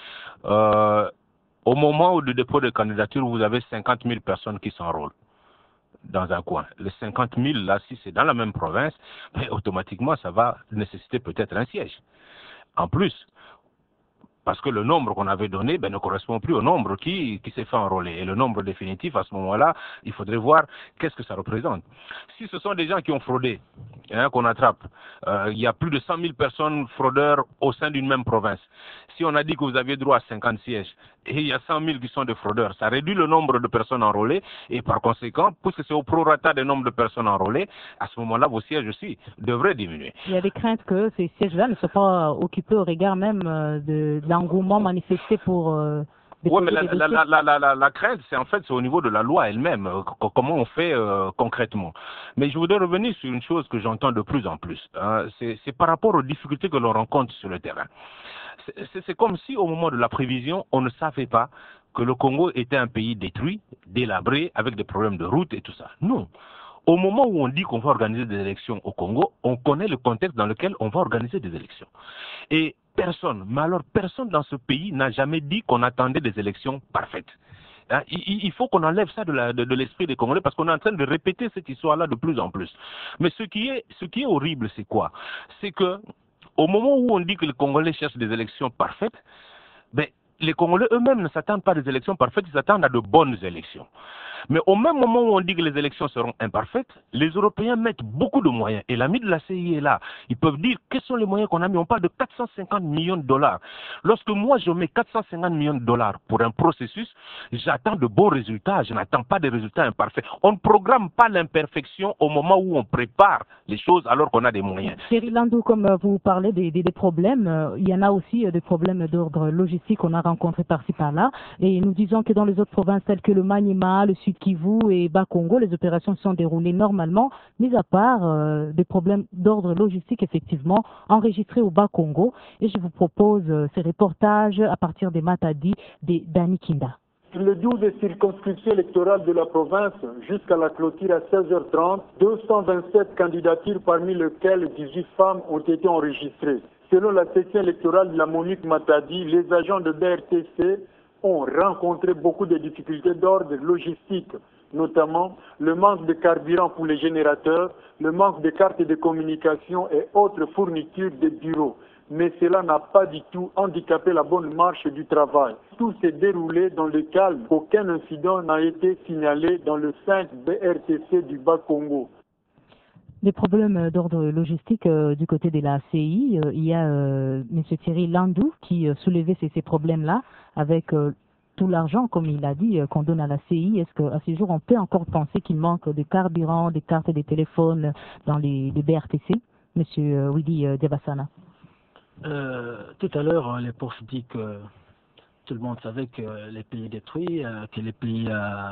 au moment du dépôt de candidature, vous avez 50 000 personnes qui s'enrôlent dans un coin. Les 50 000 là, si c'est dans la même province, ben, automatiquement, ça va nécessiter peut-être un siège. En plus, parce que le nombre qu'on avait donné ne correspond plus au nombre qui s'est fait enrôler. Et le nombre définitif, à ce moment-là, il faudrait voir qu'est-ce que ça représente. Si ce sont des gens qui ont fraudé, qu'on attrape, il y a plus de 100 000 personnes fraudeurs au sein d'une même province. Si on a dit que vous aviez droit à 50 sièges, et il y a 100 000 qui sont des fraudeurs, ça réduit le nombre de personnes enrôlées, et par conséquent, puisque c'est au prorata des nombres de personnes enrôlées, à ce moment-là, vos sièges aussi devraient diminuer. Il y a des craintes que ces sièges-là ne soient pas occupés au regard même de l'engouement manifesté pour... Oui, mais la crainte, c'est au niveau de la loi elle-même, comment on fait concrètement. Mais je voudrais revenir sur une chose que j'entends de plus en plus. Hein, c'est par rapport aux difficultés que l'on rencontre sur le terrain. C'est comme si au moment de la prévision, on ne savait pas que le Congo était un pays détruit, délabré, avec des problèmes de route et tout ça. Non. Au moment où on dit qu'on va organiser des élections au Congo, on connaît le contexte dans lequel on va organiser des élections. Et personne, mais alors personne dans ce pays n'a jamais dit qu'on attendait des élections parfaites. Hein, il faut qu'on enlève ça de l'esprit des Congolais parce qu'on est en train de répéter cette histoire-là de plus en plus. Mais ce qui est horrible, c'est quoi? C'est que au moment où on dit que les Congolais cherchent des élections parfaites, ben, les Congolais eux-mêmes ne s'attendent pas à des élections parfaites, ils s'attendent à de bonnes élections. Mais au même moment où on dit que les élections seront imparfaites, les Européens mettent beaucoup de moyens. Et l'ami de la CI est là. Ils peuvent dire quels sont les moyens qu'on a mis. On parle de 450 millions de dollars. Lorsque moi je mets 450 millions de dollars pour un processus, j'attends de bons résultats. Je n'attends pas des résultats imparfaits. On ne programme pas l'imperfection au moment où on prépare les choses alors qu'on a des moyens. Thierry Landou, comme vous parlez des problèmes, il y en a aussi des problèmes d'ordre logistique qu'on a rencontrés par-ci par-là. Et nous disons que dans les autres provinces telles que le Maniema, le Sud Kivu et Bas-Congo, les opérations sont déroulées normalement, mis à part des problèmes d'ordre logistique, effectivement, enregistrés au Bas-Congo. Et je vous propose ces reportages à partir des Matadi de Dani Kinda. Le 12 circonscriptions électorales de la province, jusqu'à la clôture à 16h30, 227 candidatures parmi lesquelles 18 femmes ont été enregistrées. Selon la section électorale de la Monique Matadi, les agents de BRTC ont rencontré beaucoup de difficultés d'ordre logistique, notamment le manque de carburant pour les générateurs, le manque de cartes de communication et autres fournitures de bureaux. Mais cela n'a pas du tout handicapé la bonne marche du travail. Tout s'est déroulé dans le calme. Aucun incident n'a été signalé dans le 5 BRTC du Bas-Congo. Des problèmes d'ordre logistique du côté de la CI. Il y a M. Thierry Landou qui soulevait ces problèmes-là avec tout l'argent, comme il a dit, qu'on donne à la CI. Est-ce qu'à ce jour, on peut encore penser qu'il manque de carburant, des cartes de téléphone dans les BRTC? M. Willy Debassana. Tout à l'heure, les profs dit que tout le monde savait que les pays détruits, que les pays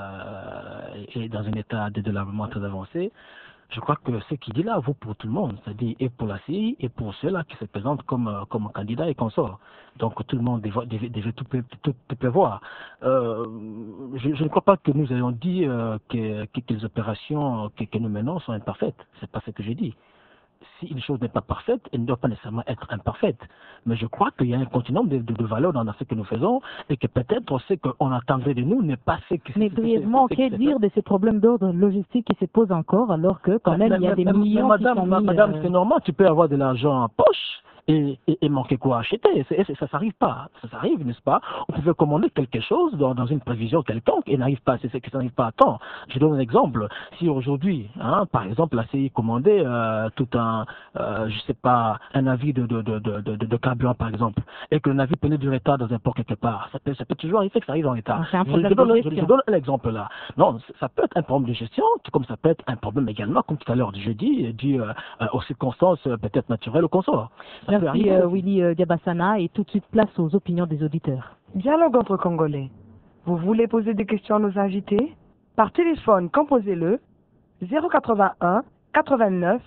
est dans un état de développement très avancé. Je crois que ce qu'il dit là vaut pour tout le monde, c'est-à-dire et pour la CI et pour ceux-là qui se présentent comme candidats et consorts. Donc tout le monde devait tout prévoir. Je ne crois pas que nous ayons dit que les opérations que nous menons sont imparfaites. C'est pas ce que j'ai dit. Si une chose n'est pas parfaite, elle ne doit pas nécessairement être imparfaite. Mais je crois qu'il y a un continuum de valeurs dans ce que nous faisons et que peut-être ce qu'on attendrait de nous n'est pas ce que... Mais brièvement, que dire de ces problèmes d'ordre logistique qui se posent encore alors que quand même il y a des millions qui sont mis... Madame, c'est normal, tu peux avoir de l'argent en poche et manquer quoi acheter. Ça s'arrive pas. Ça s'arrive, n'est-ce pas? On pouvait commander quelque chose dans une prévision quelconque et n'arrive pas. C'est que ça n'arrive pas à temps. Je donne un exemple. Si aujourd'hui, par exemple, la CI commandait tout un, je sais pas, un avis de carburant par exemple, et que le navire prenait du retard dans un port quelque part, ça peut toujours arriver que ça arrive en retard. Je donne un exemple là. Non, ça peut être un problème de gestion, tout comme ça peut être un problème également, comme tout à l'heure je dis, dû aux circonstances peut-être naturelles au consort. Merci Willy Diabassana et tout de suite place aux opinions des auditeurs. Dialogue entre Congolais. Vous voulez poser des questions à nos invités? Par téléphone, composez-le 081 89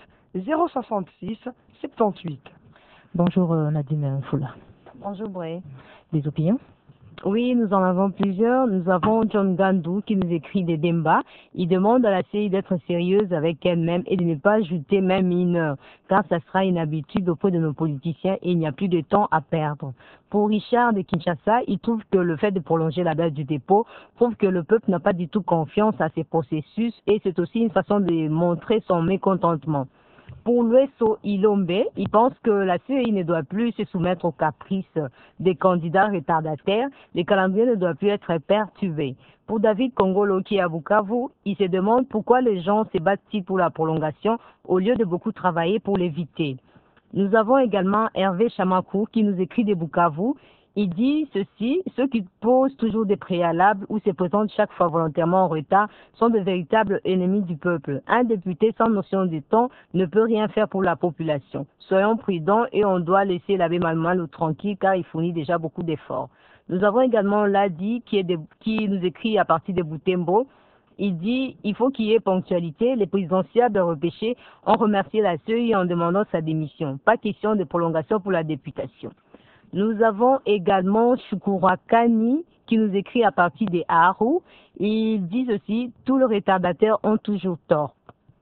066 78. Bonjour Nadine Foula. Bonjour Bré. Des opinions? Oui, nous en avons plusieurs. Nous avons John Gandou qui nous écrit des débats. Il demande à la CI d'être sérieuse avec elle-même et de ne pas ajouter même une heure, car ça sera une habitude auprès de nos politiciens et il n'y a plus de temps à perdre. Pour Richard de Kinshasa, il trouve que le fait de prolonger la date du dépôt prouve que le peuple n'a pas du tout confiance à ces processus et c'est aussi une façon de montrer son mécontentement. Pour Lueso Ilombe, il pense que la CEI ne doit plus se soumettre aux caprices des candidats retardataires. Le calendrier ne doit plus être perturbé. Pour David Kongolo qui est à Bukavu, il se demande pourquoi les gens se battent-ils pour la prolongation au lieu de beaucoup travailler pour l'éviter. Nous avons également Hervé Chamakou qui nous écrit de Bukavu. Il dit ceci, ceux qui posent toujours des préalables ou se présentent chaque fois volontairement en retard sont de véritables ennemis du peuple. Un député sans notion du temps ne peut rien faire pour la population. Soyons prudents et on doit laisser l'abbé Malmal tranquille car il fournit déjà beaucoup d'efforts. Nous avons également Ladi qui nous écrit à partir de Boutembo. Il dit il faut qu'il y ait ponctualité. Les présidentiables repêchés ont remercié la CEI en demandant sa démission. Pas question de prolongation pour la députation. Nous avons également Shukura Kani qui nous écrit à partir des Haru. Il dit ceci, tous les retardataires ont toujours tort.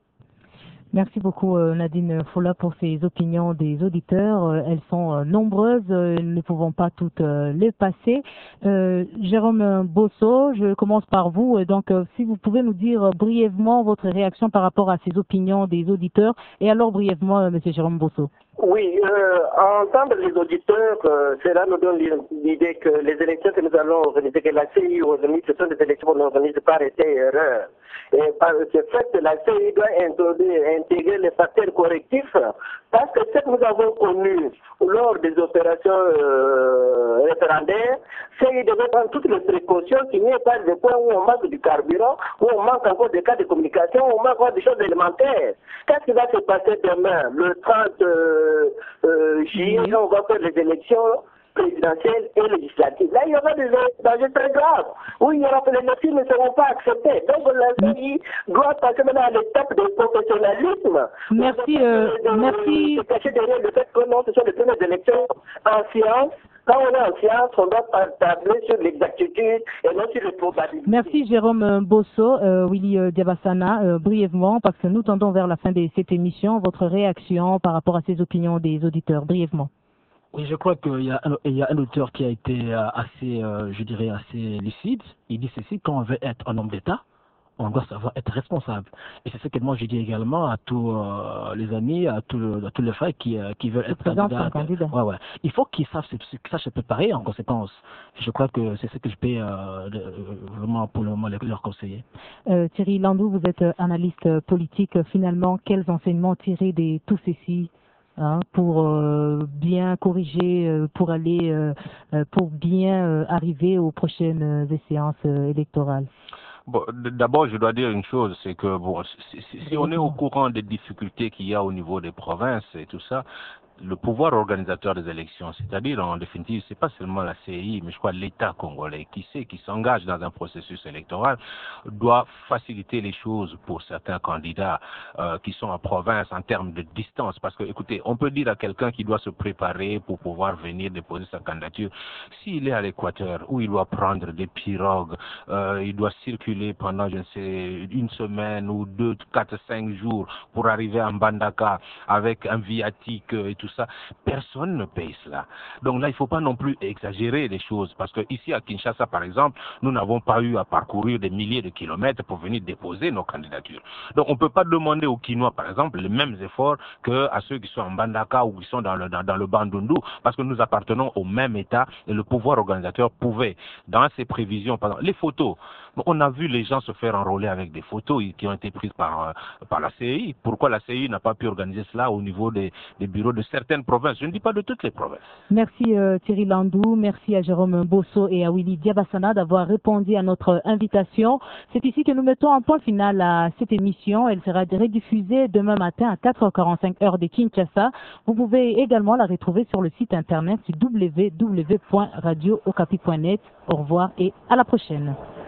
Merci beaucoup Nadine Foula pour ces opinions des auditeurs. Elles sont nombreuses, nous ne pouvons pas toutes les passer. Jérôme Bosso, je commence par vous. Donc, si vous pouvez nous dire brièvement votre réaction par rapport à ces opinions des auditeurs. Et alors brièvement, Monsieur Jérôme Bosso. Oui, entendre les auditeurs, cela nous donne l'idée que les élections que nous allons organiser, que la CI organise, ce sont des élections qu'on organise par essai et erreur. Et par ce fait, la CI doit intégrer les facteurs correctifs, parce que ce que nous avons connu lors des opérations référendaires, CI devait prendre toutes les précautions qu'il n'y ait pas de points où on manque du carburant, où on manque encore des cas de communication, où on manque encore des choses élémentaires. Qu'est-ce qui va se passer demain, le 30 juillet, on va faire les élections présidentielles et législatives. Là, il y aura des dangers très graves, où il y aura les élections ne seront pas acceptées. Donc, la CI doit passer maintenant à l'étape de professionnalisme. Merci. Merci. Se cacher derrière le fait que non, ce sont les premières élections en science. Quand on est en science, on doit tabler sur l'exactitude et non sur les probabilités. Merci Jérôme Bosso, Willy Diabassana, brièvement, parce que nous tendons vers la fin de cette émission. Votre réaction par rapport à ces opinions des auditeurs, brièvement. Oui, je crois qu'il y a un auteur qui a été assez, je dirais, assez lucide. Il dit ceci, quand on veut être un homme d'État, on doit savoir être responsable. Et c'est ce que moi je dis également à tous les amis, à tous les frères qui veulent être candidats. Ouais. Il faut qu'ils sachent se préparer en conséquence. Je crois que c'est ce que je peux vraiment pour le moment leur conseiller. Thierry Landou, vous êtes analyste politique. Finalement, quels enseignements tirer de tout ceci pour bien corriger, pour bien arriver aux prochaines séances électorales? Bon, d'abord, je dois dire une chose, c'est que bon, si on est au courant des difficultés qu'il y a au niveau des provinces et tout ça, le pouvoir organisateur des élections, c'est-à-dire en définitive, c'est pas seulement la CEI, mais je crois l'État congolais qui s'engage dans un processus électoral, doit faciliter les choses pour certains candidats qui sont en province en termes de distance. Parce que, écoutez, on peut dire à quelqu'un qui doit se préparer pour pouvoir venir déposer sa candidature, s'il est à l'Équateur, où il doit prendre des pirogues, il doit circuler pendant, je ne sais, une semaine ou 2, 4, 5 jours pour arriver à Mbandaka avec un viatique et tout ça, personne ne paye cela. Donc là, il ne faut pas non plus exagérer les choses, parce que ici à Kinshasa, par exemple, nous n'avons pas eu à parcourir des milliers de kilomètres pour venir déposer nos candidatures. Donc on ne peut pas demander aux Kinois, par exemple, les mêmes efforts qu'à ceux qui sont en Mbandaka ou qui sont dans le Bandundu, parce que nous appartenons au même État et le pouvoir organisateur pouvait, dans ses prévisions, par exemple, les photos, on a vu les gens se faire enrôler avec des photos qui ont été prises par la CEI. Pourquoi la CEI n'a pas pu organiser cela au niveau des bureaux de certaines provinces? Je ne dis pas de toutes les provinces. Merci Thierry Landou, merci à Jérôme Bosso et à Willy Diabassana d'avoir répondu à notre invitation. C'est ici que nous mettons un point final à cette émission. Elle sera rediffusée demain matin à 4h45 heure de Kinshasa. Vous pouvez également la retrouver sur le site internet www.radiookapi.net. Au revoir et à la prochaine.